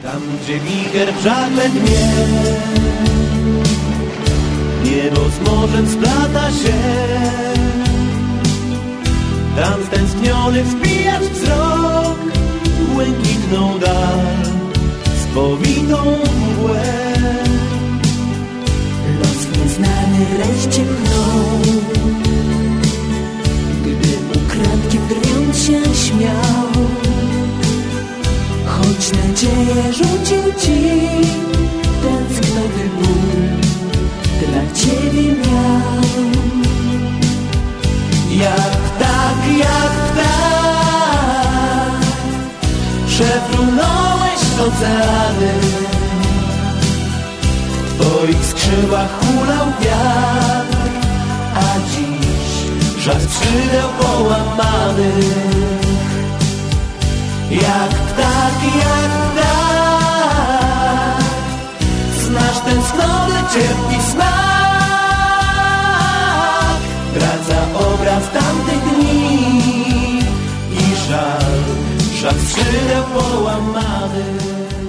Tam, gdzie wicher w żagle dnie, niebo z morzem splata się. Tam stęskniony wzbijać wzrok błękitną dal, spowitą mgłę. Los nieznany reszcie mną, gdy ukradkiem drwiąc się śmiał, choć nadzieję rzucił ci, tęsknoty ból dla ciebie miał. Jak ptak, przefrunąłeś oceany, w twoich skrzydłach hulał wiatr, a dziś żal skrzydeł połamanych. Jak ptak, znasz tęsknotę, cierpi smak, wraca obraz tamtych dni i żal skrzydeł połamanych.